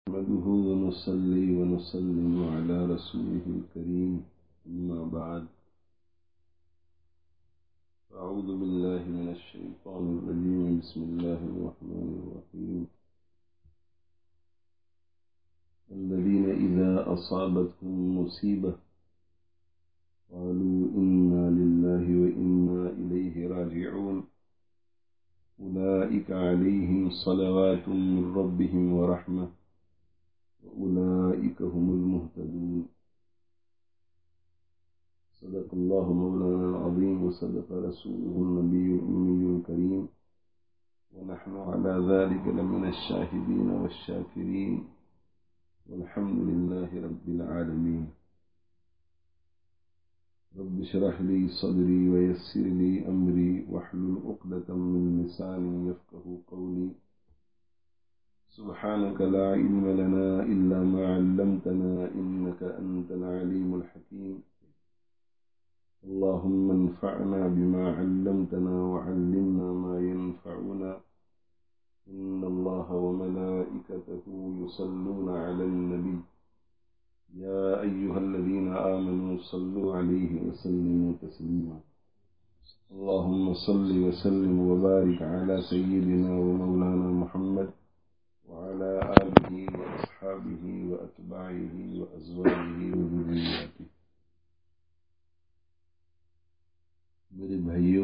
نحمده ونصلي ونسلم على رسوله الكريم أما بعد أعوذ بالله من الشيطان الرجيم بسم الله الرحمن الرحيم الذين إذا أصابتهم مصيبة قالوا إنا لله وإنا إليه راجعون أولئك عليهم صلوات من ربهم ورحمة وأولئك هم المهتدون صدق الله مولانا العظيم وصدق رسوله النبي الأمي الكريم ونحن على ذلك لمن الشاهدين والشاكرين والحمد لله رب العالمين رب اشرح لي صدري ويسر لي أمري واحلل عقدة من لساني يفقهوا قولي سبحانك لا علم لنا إلا ما علمتنا إنك أنت العليم الحكيم اللهم انفعنا بما علمتنا وعلمنا ما ينفعنا إن الله وملائكته يصلون على النبي يا أيها الذين آمنوا صلوا عليه وسلموا تسليما اللهم صل وسلم وبارك على سيدنا ومولانا محمد وعلى آله وأصحابه وأتباعه وأزواجه وذرياته میرے بھائیوں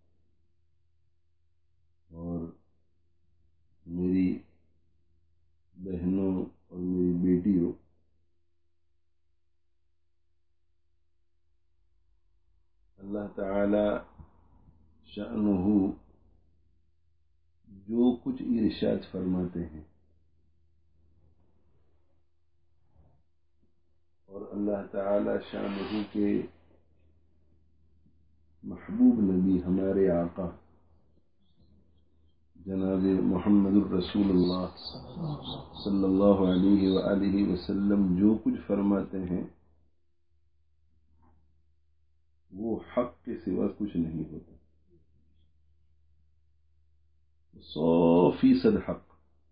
اور میری بہنوں اور میری بیٹیوں، اللہ تعالی شأنہ جو کچھ ارشاد فرماتے ہیں اور اللہ تعالی شأنہ کے محبوب نبی ہمارے آقا جناب محمد الرسول اللہ صلی اللہ علیہ وآلہ وسلم جو کچھ فرماتے ہیں وہ حق کے سوا کچھ نہیں ہوتا، 100% حق،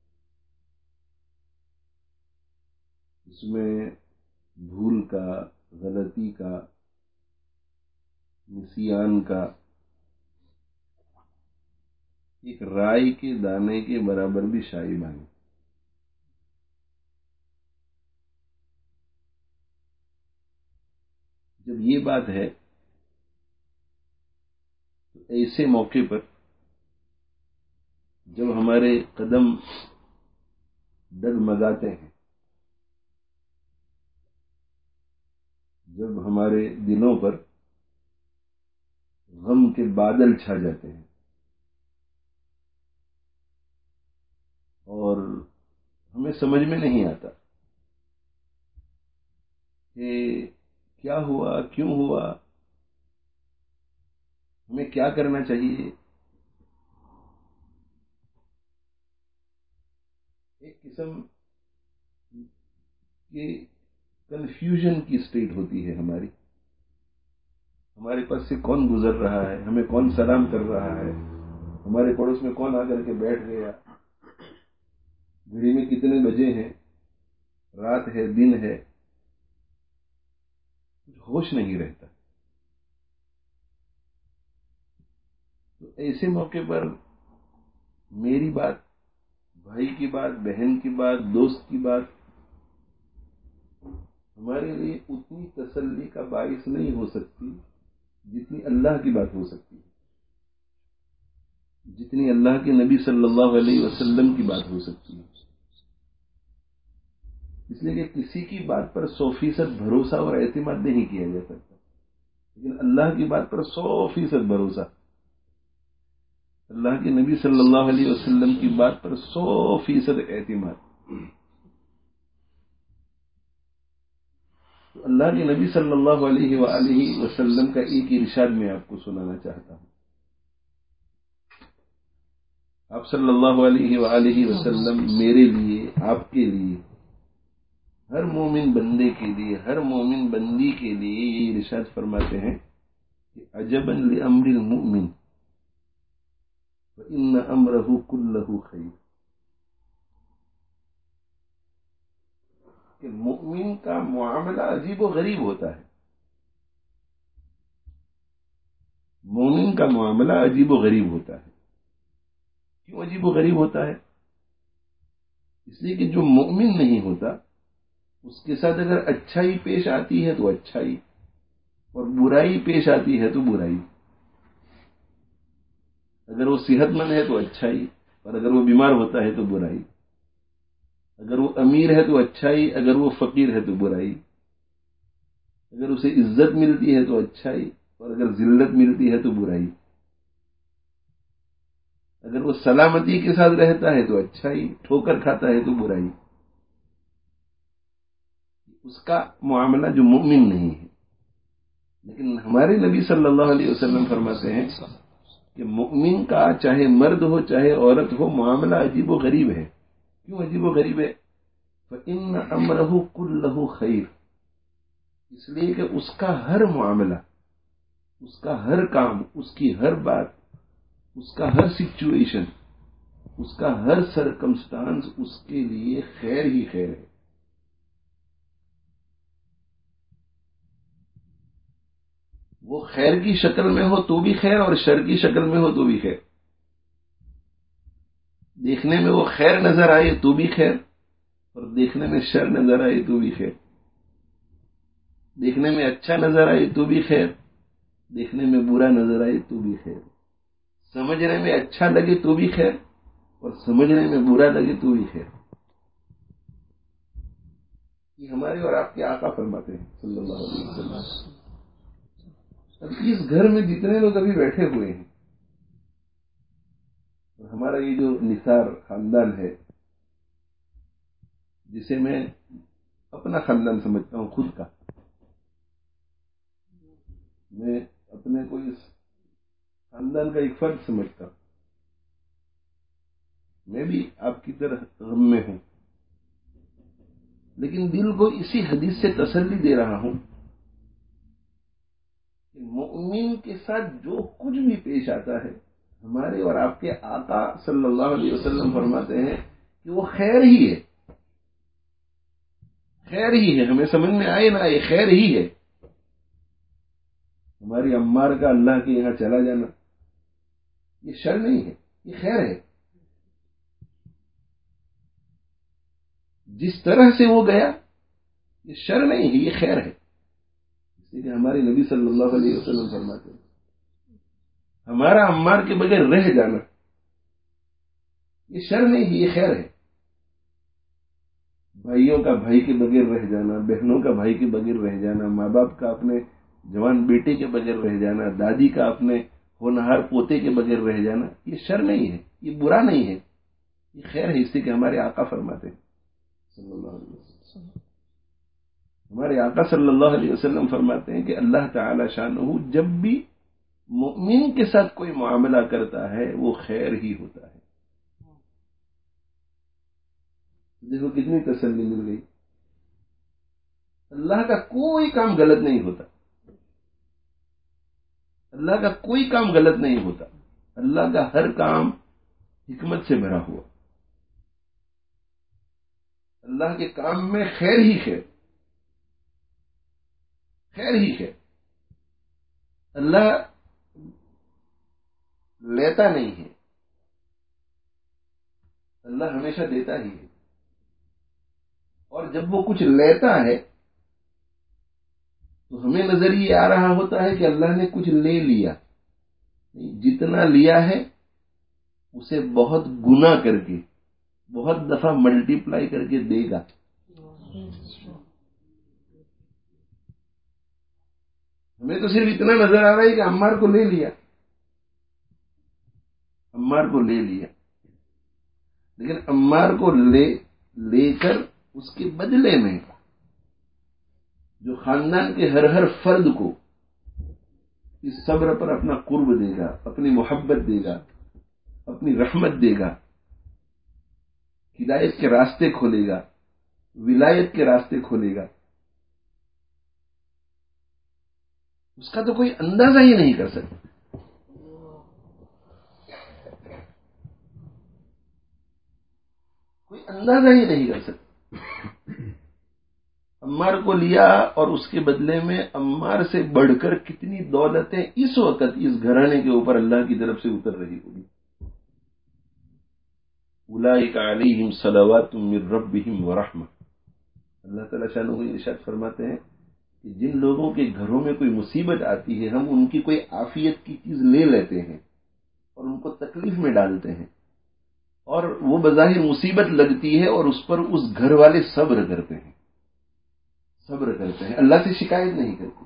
اس میں بھول کا، غلطی کا، نسیان کا ایک رائے کے دانے کے برابر بھی شائبہ ہے۔ جب یہ بات ہے تو ایسے موقع پر جب ہمارے قدم ڈگمگاتے ہیں، جب ہمارے دلوں پر غم کے بادل چھا جاتے ہیں اور ہمیں سمجھ میں نہیں آتا کہ کیا ہوا، کیوں ہوا، ہمیں کیا کرنا چاہیے، ایک قسم کی کنفیوژن کی اسٹیٹ ہوتی ہے ہماری، ہمارے پاس سے کون گزر رہا ہے، ہمیں کون سلام کر رہا ہے، ہمارے پڑوس میں کون آ کر کے بیٹھ گیا، گھڑی میں کتنے بجے ہیں، رات ہے دن ہے، کچھ ہوش نہیں رہتا۔ تو ایسے موقع پر میری بات، بھائی کی بات، بہن کی بات، دوست کی بات ہمارے لیے اتنی تسلی کا باعث نہیں ہو سکتی جتنی اللہ کی بات ہو سکتی ہے، جتنی اللہ کے نبی صلی اللہ علیہ وسلم کی بات ہو سکتی ہے۔ اس لیے کہ کسی کی بات پر 100% بھروسہ اور اعتماد نہیں کیا جا سکتا، لیکن اللہ کی بات پر 100% بھروسہ، اللہ کے نبی صلی اللہ علیہ وسلم کی بات پر 100% اعتماد۔ تو اللہ کے نبی صلی اللہ علیہ وآلہ وسلم کا ایک ارشاد میں آپ کو سنانا چاہتا ہوں۔ آپ صلی اللہ علیہ وآلہ وسلم میرے لیے، آپ کے لیے، ہر مومن بندے کے لیے، ہر مومن بندی کے لیے یہ ارشاد فرماتے ہیں کہ عجبا لامر المؤمن فإن امرہ کلہ خیر۔ کہ مومن کا معاملہ عجیب و غریب ہوتا ہے. مومن کا معاملہ عجیب و غریب ہوتا ہے. کیوں عجیب و غریب ہوتا ہے؟ اس لیے کہ جو مومن نہیں ہوتا اس کے ساتھ اگر اچھائی پیش آتی ہے تو اچھائی، اور برائی پیش آتی ہے تو برائی. اگر وہ صحت مند ہے تو اچھائی، اور اگر وہ بیمار ہوتا ہے تو برائی. اگر وہ امیر ہے تو اچھائی، اگر وہ فقیر ہے تو برائی. اگر اسے عزت ملتی ہے تو اچھائی، اور اگر ذلت ملتی ہے تو برائی. اگر وہ سلامتی کے ساتھ رہتا ہے تو اچھائی، ٹھوکر کھاتا ہے تو برائی. اس کا معاملہ جو مومن نہیں ہے. لیکن ہمارے نبی صلی اللہ علیہ وسلم فرماتے ہیں کہ مومن کا چاہے مرد ہو چاہے عورت ہو معاملہ عجیب و غریب ہے. کیوں عجیب و غریب ہے؟ فَإِنَّ أَمْرَهُ كُلَّهُ خَيْرٌ. اس لیے کہ اس کا ہر معاملہ، اس کا ہر کام، اس کی ہر بات، اس کا ہر سچویشن، اس کا ہر سرکمسٹانس اس کے لیے خیر ہی خیر ہے. وہ خیر کی شکل میں ہو تو بھی خیر، اور شر کی شکل میں ہو تو بھی خیر. دیکھنے میں وہ خیر نظر آئے تو بھی خیر، اور دیکھنے میں شر نظر آئے تو بھی خیر. دیکھنے میں اچھا نظر آئے تو بھی خیر، دیکھنے میں برا نظر آئے تو بھی خیر. سمجھنے میں اچھا لگے تو بھی خیر، اور سمجھنے میں برا لگے تو بھی خیر. یہ ہمارے اور آپ کے آقا فرماتے ہیں صلی اللہ علیہ وسلم. اب اس گھر میں جتنے لوگ ابھی بیٹھے ہوئے ہیں، اور ہمارا یہ جو نثار خاندان ہے، جسے میں اپنا خاندان سمجھتا ہوں، خود کا، میں اپنے کو اس خاندان کا ایک فرد سمجھتا ہوں. میں بھی آپ کی طرح غم میں ہوں، لیکن دل کو اسی حدیث سے تسلی دے رہا ہوں کہ مومن کے ساتھ جو کچھ بھی پیش آتا ہے، ہمارے اور آپ کے آقا صلی اللہ علیہ وسلم فرماتے ہیں کہ وہ خیر ہی ہے. خیر ہی ہے، ہمیں سمجھ میں آئے نہ آئے، خیر ہی ہے. ہماری عمار کا اللہ کے یہاں چلا جانا یہ شر نہیں ہے، یہ خیر ہے. جس طرح سے وہ گیا یہ شر نہیں ہے، یہ خیر ہے. اس لیے کہ ہمارے نبی صلی اللہ علیہ وسلم فرماتے ہیں ہمارا عمار کے بغیر رہ جانا یہ شر نہیں ہے، یہ خیر ہے. بھائیوں کا بھائی کے بغیر رہ جانا، بہنوں کا بھائی کے بغیر رہ جانا، ماں باپ کا اپنے جوان بیٹے کے بغیر رہ جانا، دادی کا اپنے ہونہار پوتے کے بغیر رہ جانا یہ شر نہیں ہے، یہ برا نہیں ہے، یہ خیر ہے. اس لیے کہ ہمارے آقا فرماتے ہیں صلی اللہ علیہ وسلم. ہمارے آقا صلی اللہ علیہ وسلم فرماتے ہیں کہ اللہ تعالی شانہ جب بھی مومن کے ساتھ کوئی معاملہ کرتا ہے وہ خیر ہی ہوتا ہے. دیکھو کتنی تسلی مل گئی. اللہ کا کوئی کام غلط نہیں ہوتا، اللہ کا کوئی کام غلط نہیں ہوتا. اللہ کا ہر کام حکمت سے بھرا ہوا. اللہ کے کام میں خیر ہی خیر، خیر ہی خیر. اللہ لیتا نہیں ہے، اللہ ہمیشہ دیتا ہی ہے. اور جب وہ کچھ لیتا ہے تو ہمیں نظر یہ آ رہا ہوتا ہے کہ اللہ نے کچھ لے لیا. جتنا لیا ہے اسے بہت گنا کر کے، بہت دفعہ ملٹی پلائی کر کے دے گا. ہمیں تو صرف اتنا نظر آ رہا ہے کہ عمار کو لے لیا، عمار کو لے لیا. لیکن عمار کو لے کر اس کے بدلے میں جو خاندان کے ہر فرد کو اس صبر پر اپنا قرب دے گا، اپنی محبت دے گا، اپنی رحمت دے گا، ہدایت کے راستے کھولے گا، ولایت کے راستے کھولے گا، اس کا تو کوئی اندازہ ہی نہیں کر سکتا. کوئی اندازہ ہی نہیں کر سکتا. عمار کو لیا اور اس کے بدلے میں عمار سے بڑھ کر کتنی دولتیں اس وقت اس گھرانے کے اوپر اللہ کی طرف سے اتر رہی ہوگی. اولئک علیہم صلوات من ربہم ورحمہ. اللہ تعالیٰ شانہ ارشاد فرماتے ہیں کہ جن لوگوں کے گھروں میں کوئی مصیبت آتی ہے ہم ان کی کوئی عافیت کی چیز لے لیتے ہیں اور ان کو تکلیف میں ڈالتے ہیں اور وہ بظاہر مصیبت لگتی ہے اور اس پر اس گھر والے صبر کرتے ہیں اللہ سے شکایت نہیں کرتے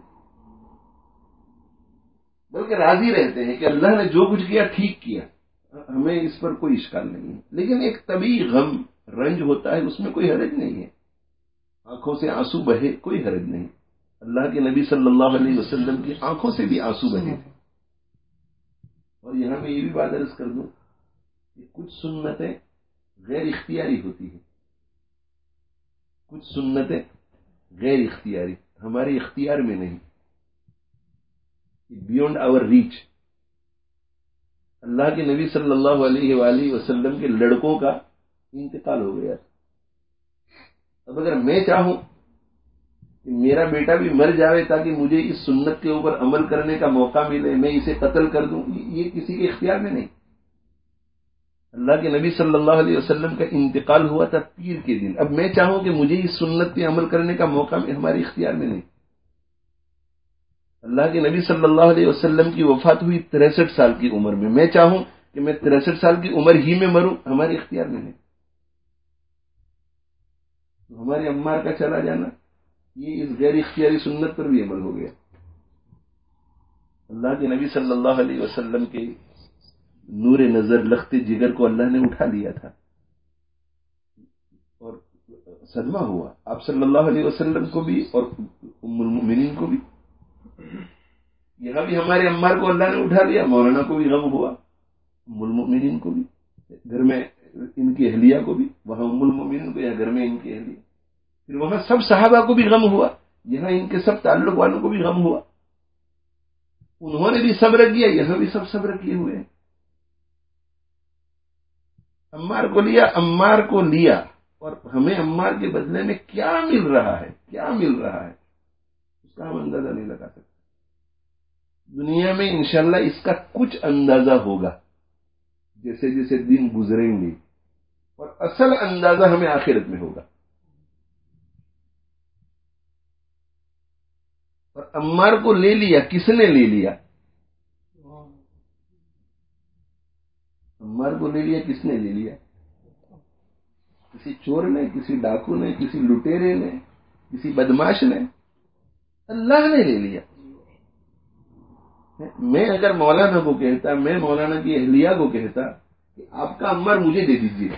بلکہ راضی رہتے ہیں کہ اللہ نے جو کچھ کیا ٹھیک کیا، ہمیں اس پر کوئی اشکال نہیں ہے. لیکن ایک طبیعی غم رنج ہوتا ہے، اس میں کوئی حرج نہیں ہے. آنکھوں سے آنسو بہے کوئی حرج نہیں. اللہ کے نبی صلی اللہ علیہ وسلم کی آنکھوں سے بھی آنسو بہے تھے. اور یہاں میں یہ بھی بات عرض کر دوں کہ کچھ سنتیں غیر اختیاری ہوتی ہیں، کچھ سنتیں غیر اختیاری، ہمارے اختیار میں نہیں، بیونڈ آور ریچ. اللہ کے نبی صلی اللہ علیہ وآلہ وسلم کے لڑکوں کا انتقال ہو گیا. اب اگر میں چاہوں کہ میرا بیٹا بھی مر جائے تاکہ مجھے اس سنت کے اوپر عمل کرنے کا موقع ملے، میں اسے قتل کر دوں، یہ کسی کے اختیار میں نہیں. اللہ کے نبی صلی اللہ علیہ وسلم کا انتقال ہوا تھا پیر کے دن. اب میں چاہوں کہ مجھے اس سنت پہ عمل کرنے کا موقع ہمارے اختیار میں نہیں. اللہ کے نبی صلی اللہ علیہ وسلم کی وفات ہوئی 63 سال کی عمر میں چاہوں کہ میں 63 سال کی عمر ہی میں مروں، ہمارے اختیار میں نہیں. تو ہمارے عمار کا چلا جانا یہ اس غیر اختیاری سنت پر بھی عمل ہو گیا. اللہ کے نبی صلی اللہ علیہ وسلم کے نور نظر لخت جگر کو اللہ نے اٹھا لیا تھا اور صدمہ ہوا آپ صلی اللہ علیہ وسلم کو بھی اور ام المؤمنین کو بھی. یہاں بھی ہمارے عمار کو اللہ نے اٹھا لیا، مولانا کو بھی غم ہوا، ام المؤمنین کو بھی، گھر میں ان کی اہلیہ کو بھی، وہاں ام المؤمنین کو، یا گھر میں ان کی اہلیہ، پھر وہاں سب صحابہ کو بھی غم ہوا، یہاں ان کے سب تعلق والوں کو بھی غم ہوا. انہوں نے بھی صبر کیا، یہاں بھی سب صبر کیے ہوئے ہیں. عمار کو لیا اور ہمیں عمار کے بدلے میں کیا مل رہا ہے اس کا ہم اندازہ نہیں لگا سکتے. دنیا میں انشاءاللہ اس کا کچھ اندازہ ہوگا جیسے جیسے دن گزریں گے، اور اصل اندازہ ہمیں آخرت میں ہوگا. اور عمار کو لے لیا، کس نے لے لیا؟ عمار کو لے لیا، کس نے لے لیا؟ کسی چور نے، کسی ڈاکو نے، کسی لٹیرے نے، کسی بدماش نے؟ اللہ نے لے لیا. میں اگر مولانا کو کہتا، میں مولانا کی اہلیہ کو کہتا کہ آپ کا عمار مجھے دے دیجیے،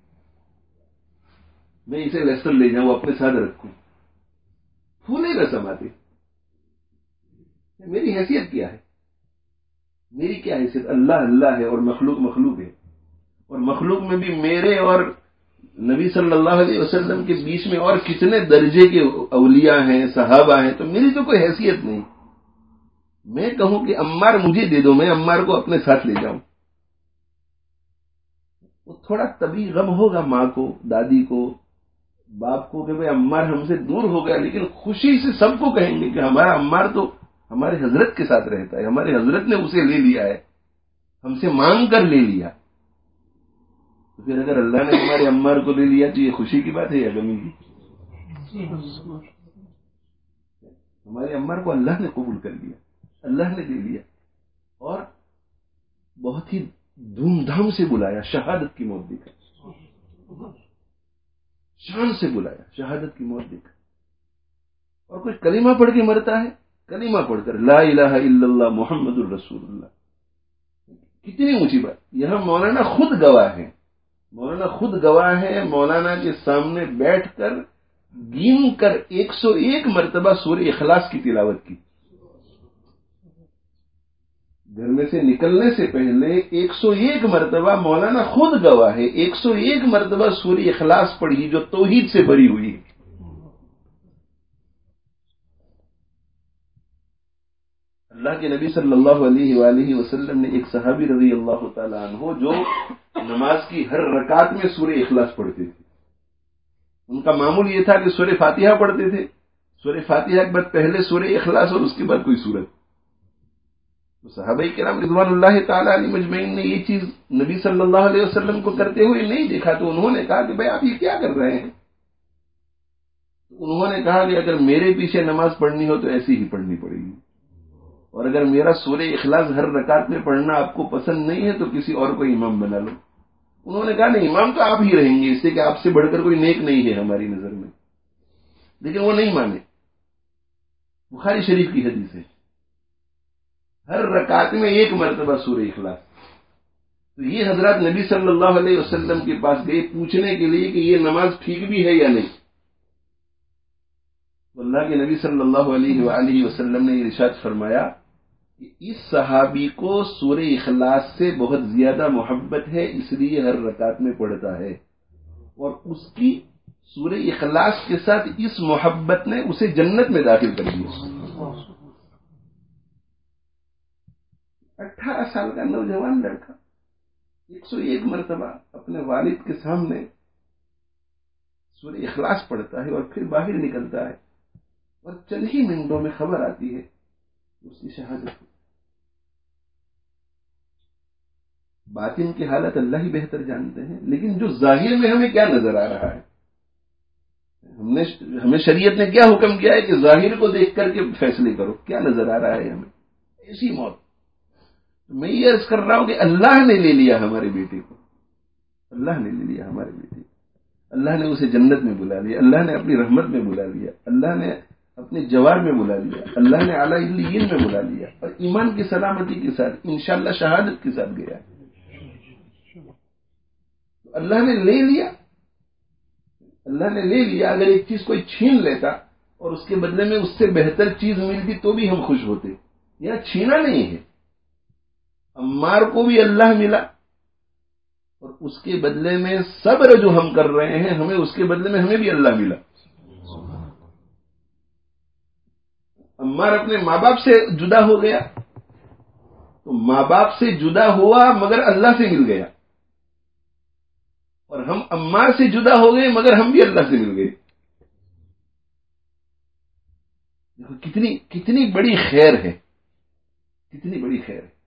میں اسے لیسٹر لے جاؤں، اپنے ساتھ رکھوں، پھولے نہ سماتے. میری حیثیت کیا ہے؟ میری کیا حیثیت؟ اللہ ہے اور مخلوق ہے، اور مخلوق میں بھی میرے اور نبی صلی اللہ علیہ وسلم کے بیچ میں اور کتنے درجے کے اولیاء ہیں، صحابہ ہیں، تو میری تو کوئی حیثیت نہیں. میں کہوں کہ عمار مجھے دے دو، میں عمار کو اپنے ساتھ لے جاؤں، وہ تھوڑا طبیعی غم ہوگا ماں کو، دادی کو، باپ کو کہ بھئی عمار ہم سے دور ہو گیا، لیکن خوشی سے سب کو کہیں گے کہ ہمارا عمار تو ہمارے حضرت کے ساتھ رہتا ہے، ہمارے حضرت نے اسے لے لیا ہے، ہم سے مانگ کر لے لیا. تو پھر اگر اللہ نے ہمارے عمار کو لے لیا تو یہ خوشی کی بات ہے یا غمی کی؟ ہمارے عمار کو اللہ نے قبول کر لیا، اللہ نے لے لیا، اور بہت ہی دھوم دھام سے بلایا، شہادت کی موت دے کر، شان سے بلایا، شہادت کی موت دے کر. اور کوئی کلمہ پڑھ کے مرتا ہے، کلمہ پڑھ کر لا الہ الا اللہ محمد الرسول اللہ، کتنی اونچی بات. یہاں مولانا خود گواہ ہے، مولانا کے سامنے بیٹھ کر گن کر 101 مرتبہ سورہ اخلاص کی تلاوت کی. گھر میں سے نکلنے سے پہلے 101 مرتبہ مولانا خود گواہ ہے، 101 مرتبہ سورہ اخلاص پڑھی جو توحید سے بھری ہوئی ہے. اللہ کے نبی صلی اللہ علیہ وآلہ وسلم نے ایک صحابی رضی اللہ تعالیٰ عنہ جو نماز کی ہر رکعت میں سورہ اخلاص پڑھتے تھے، ان کا معمول یہ تھا کہ سورہ فاتحہ پڑھتے تھے، سورہ فاتحہ کے بعد پہلے سورہ اخلاص اور اس کے بعد کوئی سورت. تو صحابہ کرام رضوان اللہ تعالی علیہ مجمعین نے یہ چیز نبی صلی اللہ علیہ وسلم کو کرتے ہوئے نہیں دیکھا، تو انہوں نے کہا کہ بھائی آپ یہ کیا کر رہے ہیں؟ انہوں نے کہا کہ اگر میرے پیچھے نماز پڑھنی ہو تو ایسی ہی پڑھنی پڑے گی، اور اگر میرا سورہ اخلاص ہر رکعت میں پڑھنا آپ کو پسند نہیں ہے تو کسی اور کو امام بنا لو. انہوں نے کہا نہیں، امام تو آپ ہی رہیں گے، اس سے کہ آپ سے بڑھ کر کوئی نیک نہیں ہے ہماری نظر میں. لیکن وہ نہیں مانے. بخاری شریف کی حدیث ہے، ہر رکعت میں ایک مرتبہ سورہ اخلاص. تو یہ حضرات نبی صلی اللہ علیہ وسلم کے پاس گئے پوچھنے کے لیے کہ یہ نماز ٹھیک بھی ہے یا نہیں. تو اللہ کے نبی صلی اللہ علیہ وآلہ وسلم نے یہ ارشاد فرمایا کہ اس صحابی کو سورہ اخلاص سے بہت زیادہ محبت ہے، اس لیے ہر رکعت میں پڑھتا ہے، اور اس کی سورہ اخلاص کے ساتھ اس محبت نے اسے جنت میں داخل کر دیا. 18 سال کا نوجوان لڑکا 101 مرتبہ اپنے والد کے سامنے سورہ اخلاص پڑھتا ہے اور پھر باہر نکلتا ہے اور چند ہی منٹوں میں خبر آتی ہے اس کی شہادت. باطن کی حالت اللہ ہی بہتر جانتے ہیں، لیکن جو ظاہر میں ہمیں کیا نظر آ رہا ہے، ہمیں شریعت نے کیا حکم کیا ہے کہ ظاہر کو دیکھ کر کے فیصلے کرو. کیا نظر آ رہا ہے ہمیں؟ ایسی موت. میں یہ عرض کر رہا ہوں کہ اللہ نے لے لیا ہمارے بیٹے کو، اللہ نے لے لیا ہمارے بیٹے کو، اللہ نے اسے جنت میں بلا لیا، اللہ نے اپنی رحمت میں بلا لیا، اللہ نے اپنے جوار میں بلا لیا، اللہ نے اعلیٰ علیین میں بلا لیا، اور ایمان کی سلامتی کے ساتھ انشاءاللہ شہادت کے ساتھ گیا. اللہ نے لے لیا، اللہ نے لے لیا. اگر ایک چیز کوئی چھین لیتا اور اس کے بدلے میں اس سے بہتر چیز ملتی تو بھی ہم خوش ہوتے. یہاں چھینا نہیں ہے. عمار کو بھی اللہ ملا، اور اس کے بدلے میں صبر جو ہم کر رہے ہیں ہمیں اس کے بدلے میں ہمیں بھی اللہ ملا. عمار اپنے ماں باپ سے جدا ہو گیا تو ماں باپ سے جدا ہوا مگر اللہ سے مل گیا، اور ہم عمار سے جدا ہو گئے مگر ہم بھی اللہ سے مل گئے. دیکھو کتنی بڑی خیر ہے، کتنی بڑی خیر ہے.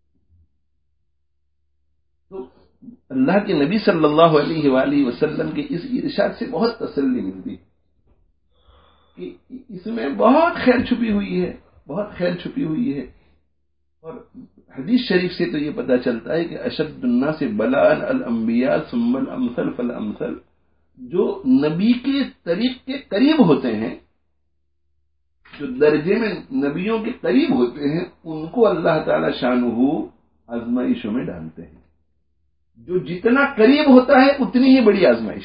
تو اللہ کے نبی صلی اللہ علیہ وآلہ وسلم کے اس ارشاد سے بہت تسلی ملتی کہ اس میں بہت خیر چھپی ہوئی ہے، بہت خیر چھپی ہوئی ہے. اور حدیث شریف سے تو یہ پتہ چلتا ہے کہ اشد الناس بلاء الانبیاء ثم الامثل فالامثل. جو نبی کے طریق کے قریب ہوتے ہیں، جو درجے میں نبیوں کے قریب ہوتے ہیں، ان کو اللہ تعالی شانہ آزمائشوں میں ڈالتے ہیں. جو جتنا قریب ہوتا ہے اتنی ہی بڑی آزمائش،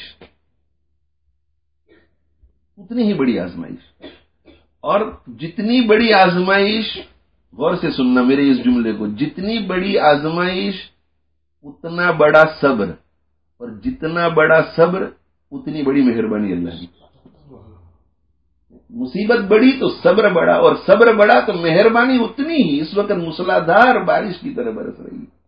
اتنی ہی بڑی آزمائش. اور جتنی بڑی آزمائش، غور سے سننا میرے اس جملے کو، جتنی بڑی آزمائش اتنا بڑا صبر، اور جتنا بڑا صبر اتنی بڑی مہربانی اللہ کی. مصیبت بڑی تو صبر بڑا، اور صبر بڑا تو مہربانی اتنی ہی. اس وقت موسلادھار بارش کی طرح برس رہی ہے.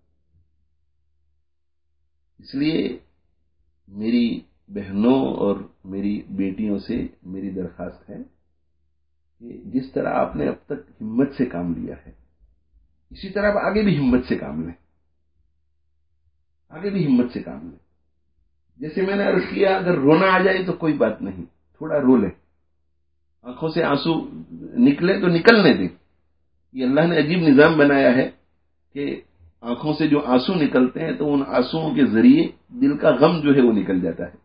اس لیے میری بہنوں اور میری بیٹیوں سے میری درخواست ہے کہ جس طرح آپ نے اب تک ہمت سے کام لیا ہے، اسی طرح آپ آگے بھی ہمت سے کام لیں، آگے بھی ہمت سے کام لیں. جیسے میں نے عرض کیا، اگر رونا آ جائے تو کوئی بات نہیں، تھوڑا رو لیں، آنکھوں سے آنسو نکلے تو نکلنے دیں. یہ اللہ نے عجیب نظام بنایا ہے کہ آنکھوں سے جو آنسو نکلتے ہیں تو ان آنسوؤں کے ذریعے دل کا غم جو ہے وہ نکل جاتا ہے.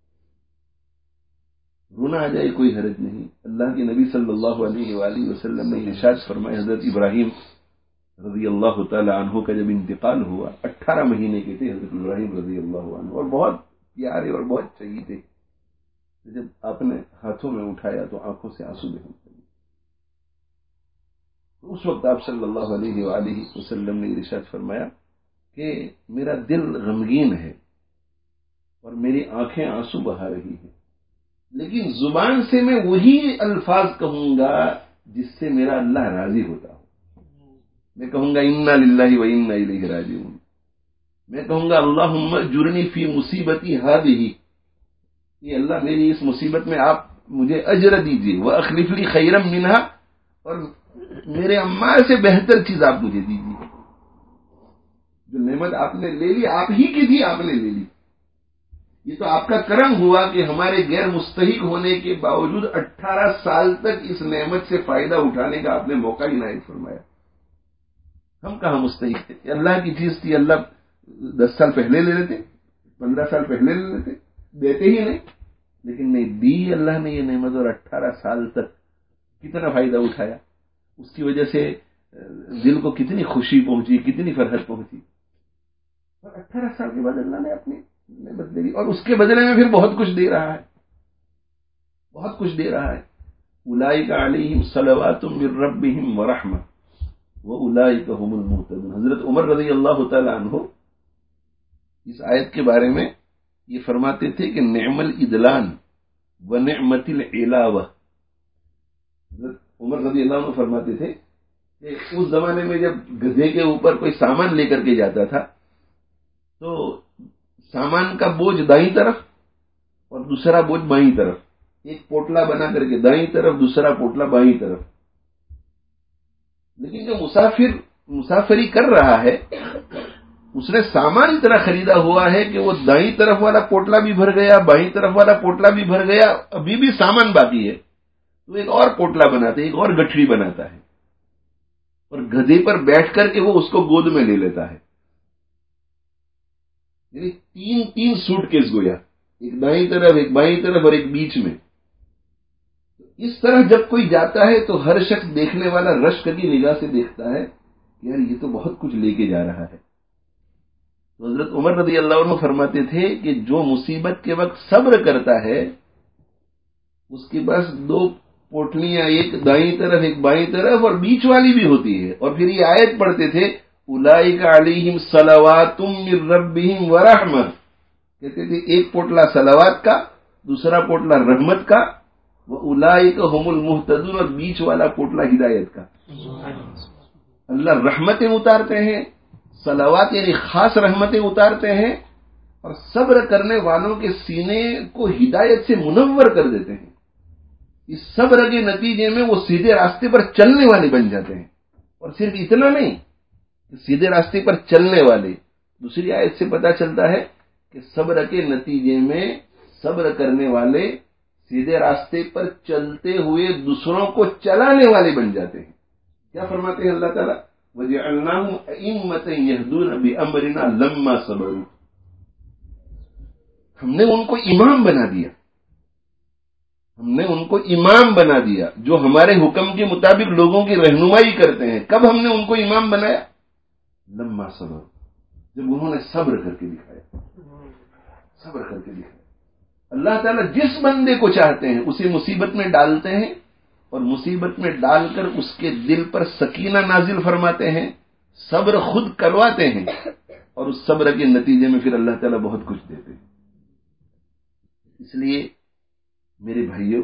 رونا آ جائے کوئی حرج نہیں. اللہ کے نبی صلی اللہ علیہ وآلہ وسلم نے ارشاد فرمایا، حضرت ابراہیم رضی اللہ تعالی عنہ کا جب انتقال ہوا، 18 مہینے کے تھے حضرت ابراہیم رضی اللہ عنہ، اور بہت پیارے اور بہت چہی تھے. جب آپ نے ہاتھوں میں اٹھایا تو آنکھوں سے آنسو بہنے لگے. اس وقت آپ صلی اللہ علیہ وآلہ وسلم نے ارشاد فرمایا کہ میرا دل غمگین ہے اور میری آنکھیں آنسو بہا رہی ہیں، لیکن زبان سے میں وہی الفاظ کہوں گا جس سے میرا اللہ راضی ہوتا ہو. میں کہوں گا انا للہ و انا الیہ راجعون. میں کہوں گا اللہم اجرنی فی مصیبتی ہذہ، یہ اللہ میری اس مصیبت میں آپ مجھے اجر دیجیے، وَأَخْلِفْ لِي خَيْرًا مِنْهَا، اور میرے اماں سے بہتر چیز آپ مجھے دیجیے. جو نعمت آپ نے لے لی آپ ہی کی تھی، آپ نے لے لی. یہ تو آپ کا کرم ہوا کہ ہمارے غیر مستحق ہونے کے باوجود 18 سال تک اس نعمت سے فائدہ اٹھانے کا آپ نے موقع عنایت فرمایا. ہم کہاں مستحق تھے؟ اللہ کی چیز تھی، اللہ 10 سال پہلے لے لیتے، 15 سال پہلے لے لیتے، دیتے ہی نہیں. لیکن نہیں دی اللہ نے یہ نعمت، اور 18 سال تک کتنا فائدہ اٹھایا. اس کی وجہ سے دل کو کتنی خوشی پہنچی، کتنی فرحت پہنچی. اور 18 سال کے بعد اللہ نے اپنی نعمت دے دی، اور اس کے بدلے میں پھر بہت کچھ دے رہا ہے، بہت کچھ دے رہا ہے. اولئک علیہم صلوات من ربہم ورحمہ واولئک هم المہتدون. حضرت عمر رضی اللہ تعالی عنہ اس آیت کے بارے میں یہ فرماتے تھے کہ نعم الادلان ونعمت العلاوہ. حضرت عمر رضی اللہ عنہ فرماتے تھے کہ اس زمانے میں جب گدھے کے اوپر کوئی سامان لے کر کے جاتا تھا تو سامان کا بوجھ دائیں طرف اور دوسرا بوجھ بائیں طرف، ایک پوٹلا بنا کر کے دائیں طرف، دوسرا پوٹلا بائیں طرف. لیکن جو مسافری کر رہا ہے اس نے سامان اتنا خریدا ہوا ہے کہ وہ دائیں طرف والا پوٹلا بھی بھر گیا، بائیں طرف والا پوٹلا بھی بھر گیا، ابھی بھی سامان باقی ہے. تو ایک اور پوٹلا بناتا ہے، ایک اور گٹھڑی بناتا ہے، اور گدھے پر بیٹھ کر کے وہ اس کو گود میں لے لیتا ہے. یعنی تین سوٹ کیس گویا، ایک دائیں طرف، ایک بائیں طرف اور ایک بیچ میں. اس طرح جب کوئی جاتا ہے تو ہر شخص دیکھنے والا رشک کی نگاہ سے دیکھتا ہے کہ یار یہ تو بہت کچھ لے کے جا رہا ہے. تو حضرت عمر رضی اللہ عنہ فرماتے تھے کہ جو مصیبت کے وقت صبر کرتا ہے اس کے پاس 2 پوٹلیاں، ایک دائیں طرف ایک بائیں طرف اور بیچ والی بھی ہوتی ہے. اور پھر یہ آیت پڑھتے تھے اولئک علیہم صلوات من ربہم ورحمہ. کہتے تھے ایک پوٹلا صلوات کا، دوسرا پوٹلا رحمت کا، واولئک هم المہتدون، اور بیچ والا پوٹلا ہدایت کا. اللہ رحمتیں اتارتے ہیں، صلوات یعنی خاص رحمتیں اتارتے ہیں، اور صبر کرنے والوں کے سینے کو ہدایت سے منور کر دیتے ہیں. اس صبر کے نتیجے میں وہ سیدھے راستے پر چلنے والے بن جاتے ہیں. اور صرف اتنا نہیں، سیدھے راستے پر چلنے والے. دوسری آیت سے پتہ چلتا ہے کہ صبر کے نتیجے میں صبر کرنے والے سیدھے راستے پر چلتے ہوئے دوسروں کو چلانے والے بن جاتے ہیں. کیا فرماتے ہیں اللہ تعالیٰ؟ وَجَعَلْنَاهُمْ أَئِمَّةً يَهْدُونَ بِأَمْرِنَا لَمَّا صَبَرُوا. ہم نے ان کو امام بنا دیا، ہم نے ان کو امام بنا دیا جو ہمارے حکم کے مطابق لوگوں کی رہنمائی کرتے ہیں. کب ہم نے ان کو امام بنایا؟ لما صبر، جب انہوں نے صبر کر کے دکھایا، صبر کر کے دکھایا. اللہ تعالیٰ جس بندے کو چاہتے ہیں اسے مصیبت میں ڈالتے ہیں، اور مصیبت میں ڈال کر اس کے دل پر سکینہ نازل فرماتے ہیں، صبر خود کرواتے ہیں، اور اس صبر کے نتیجے میں پھر اللہ تعالیٰ بہت کچھ دیتے ہیں. اس لیے میرے بھائیوں،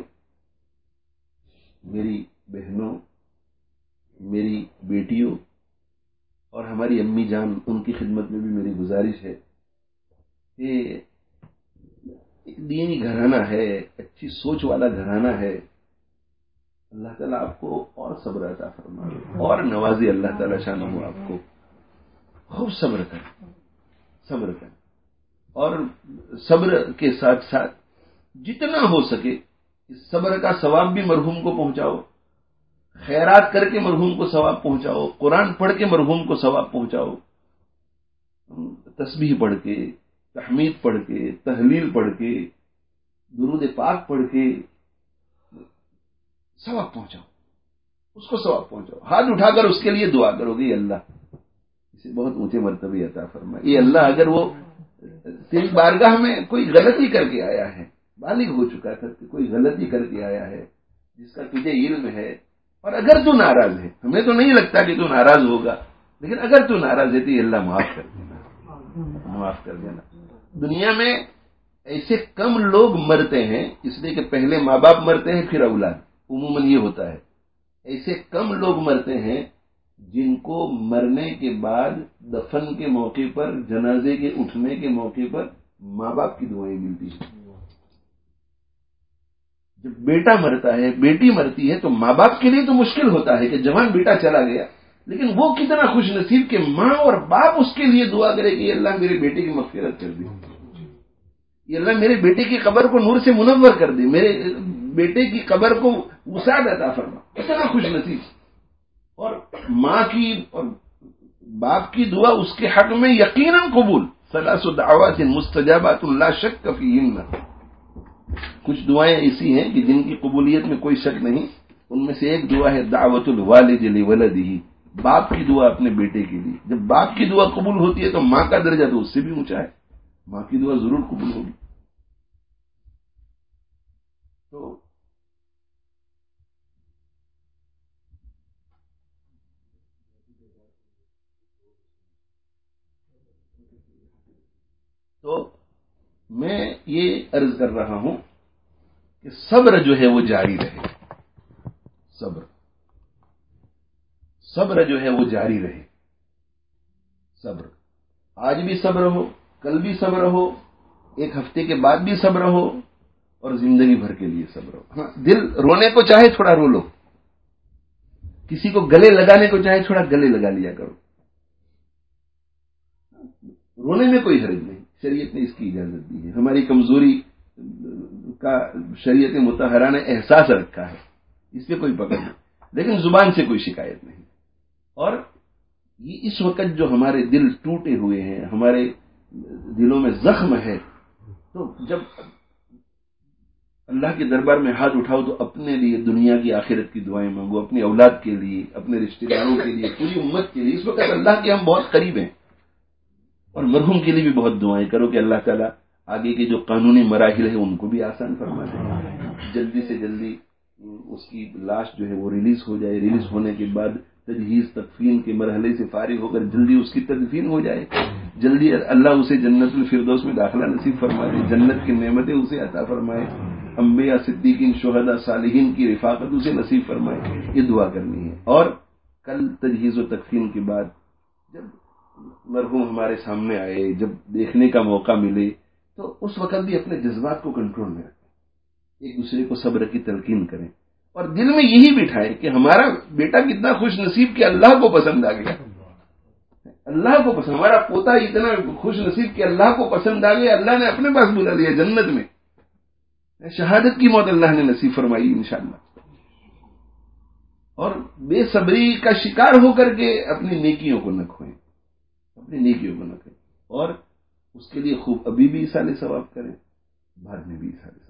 میری بہنوں، میری بیٹیوں اور ہماری امی جان، ان کی خدمت میں بھی میری گزارش ہے کہ ایک دینی گھرانہ ہے، اچھی سوچ والا گھرانہ ہے. اللہ تعالیٰ آپ کو اور صبر عطا فرمائے اور نوازے. اللہ تعالیٰ شانہ آپ کو خوب صبر کریں، صبر کریں، اور صبر کے ساتھ ساتھ جتنا ہو سکے اس صبر کا ثواب بھی مرحوم کو پہنچاؤ، خیرات کر کے مرحوم کو ثواب پہنچاؤ، قرآن پڑھ کے مرحوم کو ثواب پہنچاؤ، تسبیح پڑھ کے، تحمید پڑھ کے، تہلیل پڑھ کے، درود پاک پڑھ کے ثواب پہنچاؤ، اس کو ثواب پہنچاؤ. ہاتھ اٹھا کر اس کے لیے دعا کرو گے اللہ اسے بہت اونچے مرتبے عطا فرمائے. یہ اللہ اگر وہ تیری بارگاہ میں کوئی غلطی کر کے آیا ہے، بالغ ہو چکا تھا، کوئی غلطی کر کے آیا ہے جس کا تجھے علم ہے، اور اگر تو ناراض ہے، ہمیں تو نہیں لگتا کہ تو ناراض ہوگا، لیکن اگر تو ناراض ہے تو یہ اللہ معاف کر دینا، معاف کر دینا. دنیا میں ایسے کم لوگ مرتے ہیں، اس لیے کہ پہلے ماں باپ مرتے ہیں پھر اولاد، عموماً یہ ہوتا ہے. ایسے کم لوگ مرتے ہیں جن کو مرنے کے بعد دفن کے موقع پر، جنازے کے اٹھنے کے موقع پر ماں باپ کی دعائیں ملتی ہیں. جب بیٹا مرتا ہے، بیٹی مرتی ہے، تو ماں باپ کے لیے تو مشکل ہوتا ہے کہ جوان بیٹا چلا گیا، لیکن وہ کتنا خوش نصیب کہ ماں اور باپ اس کے لیے دعا کرے کہ یہ اللہ میرے بیٹے کی مغفرت کر دے، یہ اللہ میرے بیٹے کی قبر کو نور سے منور کر دے، میرے بیٹے کی قبر کو وسعت عطا فرما، کتنا خوش نصیب۔ اور ماں کی اور باپ کی دعا اس کے حق میں یقیناً قبول، ثلاث دعوات مستجابات لا شک فیہن، کچھ دعائیں ایسی ہیں کہ جن کی قبولیت میں کوئی شک نہیں، ان میں سے ایک دعا ہے دعوت الوالد لولدہ، باپ کی دعا اپنے بیٹے کے لیے۔ جب باپ کی دعا قبول ہوتی ہے تو ماں کا درجہ تو اس سے بھی اونچا ہے، ماں کی دعا ضرور قبول ہوگی۔ تو میں یہ عرض کر رہا ہوں کہ صبر جو ہے وہ جاری رہے، صبر جو ہے وہ جاری رہے، صبر، آج بھی صبر ہو، کل بھی صبر ہو، ایک ہفتے کے بعد بھی صبر ہو، اور زندگی بھر کے لیے صبر ہو۔ ہاں، دل رونے کو چاہے تھوڑا رو لو، کسی کو گلے لگانے کو چاہے تھوڑا گلے لگا لیا کرو، رونے میں کوئی حرج نہیں، شریعت نے اس کی اجازت دی ہے۔ ہماری کمزوری کا شریعت مطہرہ نے احساس رکھا ہے، اس پہ کوئی پکڑ نہیں، لیکن زبان سے کوئی شکایت نہیں۔ اور یہ اس وقت جو ہمارے دل ٹوٹے ہوئے ہیں، ہمارے دلوں میں زخم ہے، تو جب اللہ کے دربار میں ہاتھ اٹھاؤ تو اپنے لیے دنیا کی آخرت کی دعائیں مانگو، اپنی اولاد کے لیے، اپنے رشتہ داروں کے لیے، پوری امت کے لیے۔ اس وقت اللہ کے ہم بہت قریب ہیں، اور مرحوم کے لیے بھی بہت دعائیں کرو کہ اللہ تعالیٰ آگے کے جو قانونی مراحل ہیں ان کو بھی آسان فرما دے، جلدی سے جلدی اس کی لاش جو ہے وہ ریلیز ہو جائے، ریلیز ہونے کے بعد تجہیز تکفین کے مرحلے سے فارغ ہو کر جلدی اس کی تدفین ہو جائے، جلدی اللہ اسے جنت الفردوس میں داخلہ نصیب فرما دے، جنت کی نعمتیں اسے عطا فرمائے، انبیاء صدیقین شہداء صالحین کی رفاقت اسے نصیب فرمائے، یہ دعا کرنی ہے۔ اور کل تجہیز و تکفین کے بعد جب مرحوم ہمارے سامنے آئے، جب دیکھنے کا موقع ملے، تو اس وقت بھی اپنے جذبات کو کنٹرول میں رکھیں، ایک دوسرے کو صبر کی تلقین کریں، اور دل میں یہی بٹھائیں کہ ہمارا بیٹا کتنا خوش نصیب کہ اللہ کو پسند آ گیا، اللہ کو پسند، ہمارا پوتا اتنا خوش نصیب کہ اللہ کو پسند آ گیا، اللہ نے اپنے پاس بلا لیا جنت میں، شہادت کی موت اللہ نے نصیب فرمائی انشاءاللہ۔ اور بے صبری کا شکار ہو کر کے اپنی نیکیوں کو نہ کھوئیں، اپنی نیکیوں کو نہ کریں، اور اس کے لیے خوب ابھی بھی ایصال ثواب کریں، بعد میں بھی ایصال ثواب۔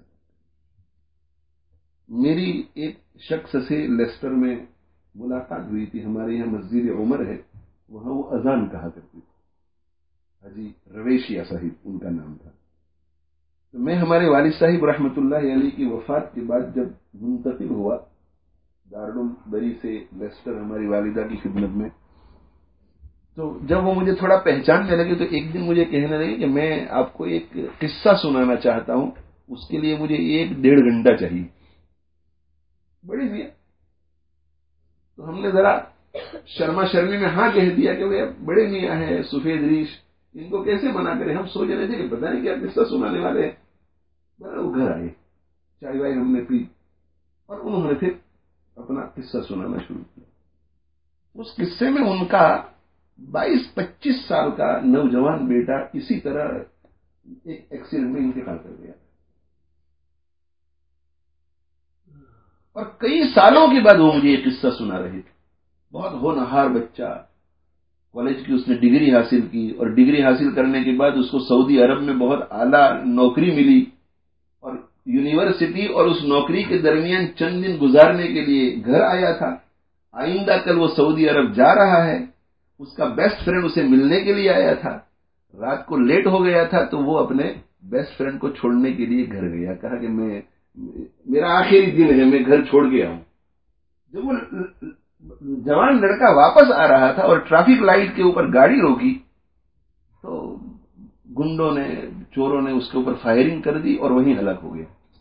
میری ایک شخص سے لیسٹر میں ملاقات ہوئی تھی، ہمارے یہاں مسجد عمر ہے، وہاں وہ اذان کہا کرتی تھی، حاجی رویشیہ صاحب ان کا نام تھا۔ تو میں ہمارے والد صاحب رحمۃ اللہ علیہ کی وفات کے بعد جب منتقل ہوا دارالعلوم بری سے لیسٹر ہماری والدہ کی خدمت میں، تو جب وہ مجھے تھوڑا پہچاننے لگے تو ایک دن مجھے کہنے لگے کہ میں آپ کو ایک قصہ سنانا چاہتا ہوں، اس کے لیے مجھے 1-1.5 گھنٹہ چاہیے۔ بڑی دیا تو ہم نے ذرا شرما شرمی میں ہاں کہہ دیا کہ وہ بڑے میاں ہیں سفید ریش، ان کو کیسے منع کریں، ہم سوچ رہے تھے کہ پتہ نہیں کیا قصہ سنانے والے ہیں۔ وہ گھر آئے، چائے وائے ہم نے پی، اور انہوں نے پھر اپنا قصہ سنانا شروع کیا۔ اس قصے میں ان کا 22-25 سال کا نوجوان بیٹا اسی طرح ایک ایکسیڈنٹ میں انتقال کر گیا، اور کئی سالوں کے بعد وہ مجھے یہ قصہ سنا رہے تھے۔ بہت ہونہار بچہ، کالج کی اس نے ڈگری حاصل کی، اور ڈگری حاصل کرنے کے بعد اس کو سعودی عرب میں بہت اعلیٰ نوکری ملی، اور یونیورسٹی اور اس نوکری کے درمیان چند دن گزارنے کے لیے گھر آیا تھا۔ آئندہ کل وہ سعودی عرب جا رہا ہے، اس کا بیسٹ فرینڈ اسے ملنے کے لیے آیا تھا، رات کو لیٹ ہو گیا تھا تو وہ اپنے بیسٹ فرینڈ کو چھوڑنے کے لیے گھر گیا، کہا کہ میرا آخری دن ہے، میں گھر چھوڑ گیا ہوں۔ جب وہ جوان لڑکا واپس آ رہا تھا اور ٹریفک لائٹ کے اوپر گاڑی روکی تو گنڈوں نے، چوروں نے اس کے اوپر فائرنگ کر دی اور وہیں ہلاک ہو گیا۔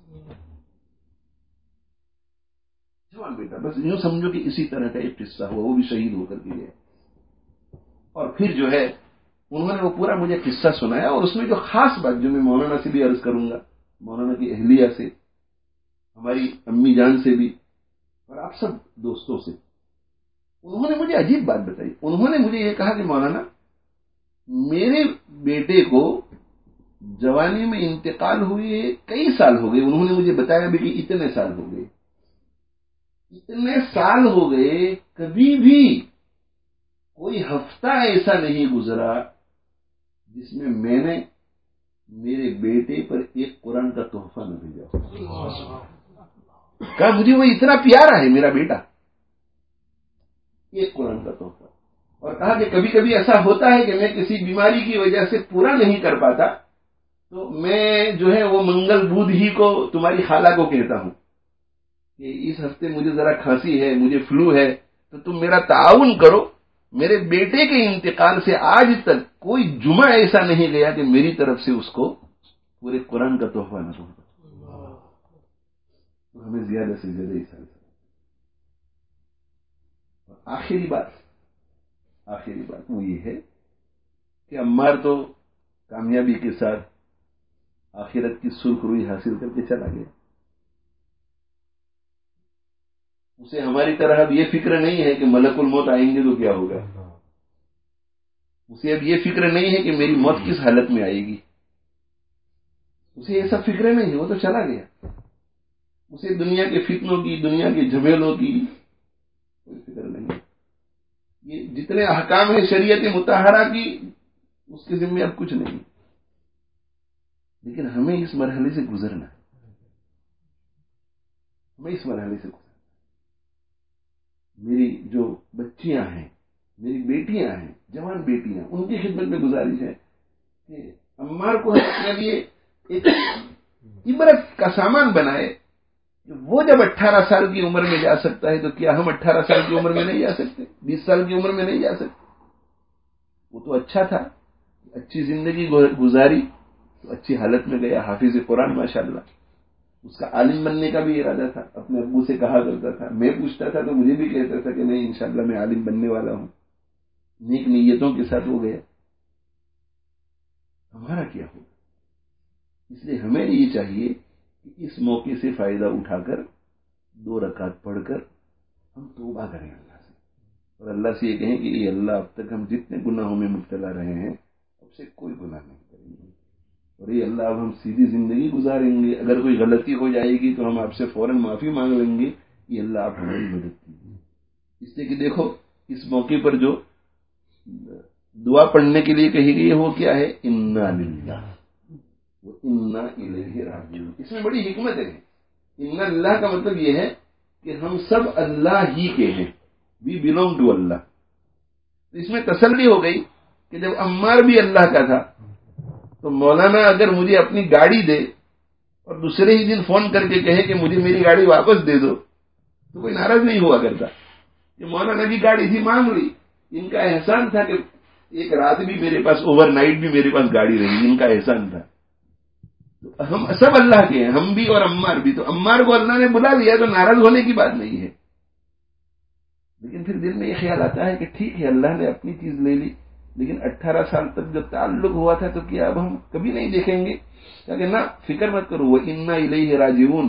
جوان بیٹا، بس یوں سمجھو کہ اسی طرح کا ایک قصہ ہوا، وہ بھی شہید ہو کر کے گیا۔ اور پھر جو ہے انہوں نے وہ پورا مجھے قصہ سنایا، اور اس میں جو خاص بات جو میں مولانا سے بھی عرض کروں گا، مولانا کی اہلیہ سے، ہماری امی جان سے بھی اور آپ سب دوستوں سے. انہوں نے مجھے عجیب بات بتائی. انہوں نے مجھے یہ کہا کہ مولانا میرے بیٹے کو جوانی میں انتقال ہوئے کئی سال ہو گئے. انہوں نے مجھے بتایا بھی کہ اتنے سال ہو گئے. اتنے سال ہو گئے کبھی بھی کوئی ہفتہ ایسا نہیں گزرا جس میں نے میرے بیٹے پر ایک قرآن کا تحفہ نہ بھیجا. کہا مجھے وہ اتنا پیارا ہے میرا بیٹا, ایک قرآن کا تحفہ. اور کہا کہ کبھی کبھی ایسا ہوتا ہے کہ میں کسی بیماری کی وجہ سے پورا نہیں کر پاتا تو میں جو ہے وہ منگل بدھ ہی کو تمہاری خالہ کو کہتا ہوں کہ اس ہفتے مجھے ذرا کھانسی ہے, مجھے فلو ہے, تو تم میرا تعاون کرو. میرے بیٹے کے انتقال سے آج تک کوئی جمعہ ایسا نہیں گیا کہ میری طرف سے اس کو پورے قرآن کا تحفہ نہ پہنچا. تو ہمیں زیادہ سے زیادہ اس حال. آخری بات وہ یہ ہے کہ عمار تو کامیابی کے ساتھ آخرت کی سرخ روئی حاصل کر کے چلا گیا. اسے ہماری طرح اب یہ فکر نہیں ہے کہ ملک الموت آئیں گے تو کیا ہوگا. اسے اب یہ فکر نہیں ہے کہ میری موت کس حالت میں آئے گی. اسے یہ سب فکر نہیں ہے, وہ تو چلا گیا. اسے دنیا کے فتنوں کی, دنیا کے جھمیلوں کی کوئی فکر نہیں ہے. یہ جتنے احکام ہیں شریعت مطہرہ کی اس کے ذمہ اب کچھ نہیں. لیکن ہمیں اس مرحلے سے گزرنا ہے. میری جو بچیاں ہیں, میری بیٹیاں ہیں, جوان بیٹیاں, ان کی خدمت میں گزارش ہے کہ عمار کو اپنے لیے ایک عبرت کا سامان بنائے کہ وہ جب 18 سال کی عمر میں جا سکتا ہے تو کیا ہم 18 سال کی عمر میں نہیں جا سکتے, 20 سال کی عمر میں نہیں جا سکتے. وہ تو اچھا تھا, اچھی زندگی گزاری تو اچھی حالت میں گیا. حافظ قرآن ماشاءاللہ. اس کا عالم بننے کا بھی ارادہ تھا. اپنے ابو سے کہا کرتا تھا, میں پوچھتا تھا تو مجھے بھی کہتا تھا کہ نہیں انشاءاللہ میں عالم بننے والا ہوں. نیک نیتوں کے ساتھ وہ گیا. ہمارا کیا ہوگا؟ اس لیے ہمیں یہ چاہیے کہ اس موقع سے فائدہ اٹھا کر 2 رکعت پڑھ کر ہم توبہ کریں اللہ سے, اور اللہ سے یہ کہیں کہ اے اللہ اب تک ہم جتنے گناہوں میں مبتلا رہے ہیں اب سے کوئی گناہ نہیں کریں گے, اور اے اللہ اب ہم سیدھی زندگی گزاریں گے. اگر کوئی غلطی ہو جائے گی تو ہم آپ سے فوراً معافی مانگ لیں گے. یہ اللہ آپ ہماری مدد کیجیے. اس لیے کہ دیکھو اس موقع پر جو دعا پڑھنے کے لیے کہی گئی ہے وہ کیا ہے, انا للہ و انا الیہ راجعون. اس میں بڑی حکمت ہے. انا للہ کا مطلب یہ ہے کہ ہم سب اللہ ہی کے ہیں, وی بلونگ ٹو اللہ. اس میں تسلی ہو گئی کہ جب عمار بھی اللہ کا تھا تو مولانا اگر مجھے اپنی گاڑی دے اور دوسرے ہی دن فون کر کے کہے کہ مجھے میری گاڑی واپس دے دو تو کوئی ناراض نہیں ہوا کرتا. کہ مولانا کی گاڑی تھی مانگ لی, ان کا احسان تھا کہ ایک رات بھی میرے پاس, اوور نائٹ بھی میرے پاس گاڑی رہی, ان کا احسان تھا. تو ہم سب اللہ کے ہیں, ہم بھی اور عمار بھی. تو عمار کو اللہ نے بلا لیا تو ناراض ہونے کی بات نہیں ہے. لیکن پھر دل میں یہ خیال آتا ہے کہ ٹھیک ہے اللہ نے اپنی چیز لے لی, لیکن 18 سال تک جو تعلق ہوا تھا تو کیا اب ہم کبھی نہیں دیکھیں گے؟ کہ نہ فکر مت کرو, وہ انا الیہ راجعون.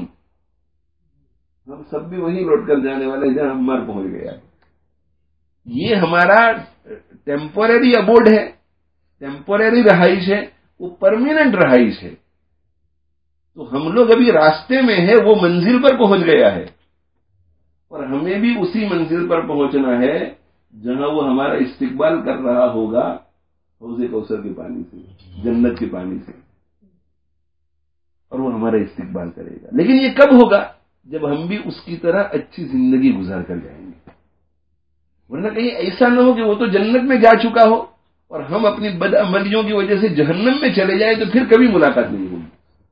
ہم سب بھی وہیں لوٹ کر جانے والے جہاں عمار پہنچ گیا. یہ ہمارا ٹیمپوریری ابوڈ ہے, ٹیمپوریری رہائش ہے, وہ پرماننٹ رہائش ہے. تو ہم لوگ ابھی راستے میں ہے, وہ منزل پر پہنچ گیا ہے, اور ہمیں بھی اسی منزل پر پہنچنا ہے جہاں وہ ہمارا استقبال کر رہا ہوگا حوض کوثر کے پانی سے, جنت کے پانی سے, اور وہ ہمارا استقبال کرے گا. لیکن یہ کب ہوگا؟ جب ہم بھی اس کی طرح اچھی زندگی گزار کر جائیں گے. ورنہ کہیں ایسا نہ ہو کہ وہ تو جنت میں جا چکا ہو اور ہم اپنی بد عملیوں کی وجہ سے جہنم میں چلے جائیں تو پھر کبھی ملاقات نہیں ہوگی.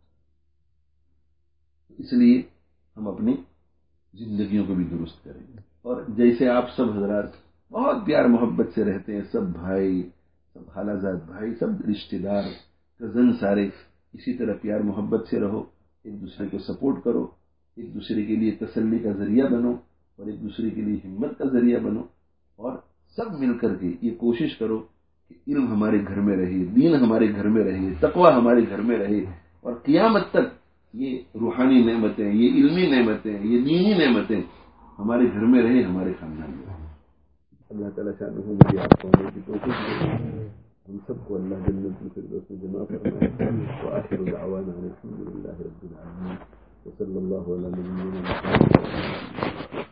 اس لیے ہم اپنی زندگیوں کو بھی درست کریں گے. اور جیسے آپ سب حضرات بہت پیار محبت سے رہتے ہیں, سب بھائی, سب خالہ زاد بھائی, سب رشتہ دار, کزن سارے, اسی طرح پیار محبت سے رہو, ایک دوسرے کو سپورٹ کرو, ایک دوسرے کے لیے تسلی کا ذریعہ بنو, اور ایک دوسرے کے لیے ہمت کا ذریعہ بنو, اور سب مل کر کے یہ کوشش کرو کہ علم ہمارے گھر میں رہے, دین ہمارے گھر میں رہے, تقوی ہمارے گھر میں رہے, اور قیامت تک یہ روحانی نعمتیں، یہ علمی نعمتیں، یہ دینی نعمتیں ہمارے گھر میں رہے، ہمارے خاندان میں رہے. اللہ تعالیٰ شاہ مجھے آپ کو ہونے کی توفیق دے. ہم سب کو اللہ جنت الفردوس میں جمع فرمائے. وآخر دعوانا الحمد للہ رب العالمین وصلی اللہ علی نبینا محمد.